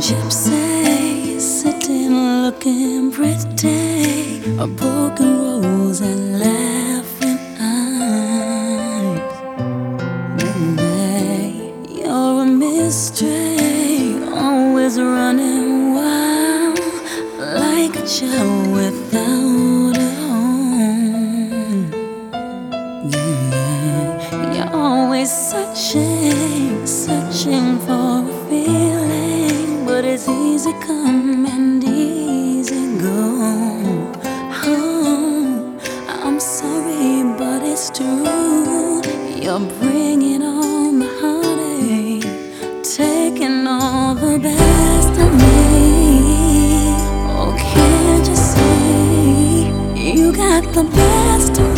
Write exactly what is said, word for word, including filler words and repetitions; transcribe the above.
gypsy sitting looking pretty, a broken rose and laughing eyes. Baby, you're a mystery, always running wild, like a child without a home. Yeah, you're always searching, searching for a feeling, but it's easy come and easy go. Oh, I'm sorry, but it's true. You're bringing on the heartache, taking all the best of me. Oh, can't you see? You got the best of me.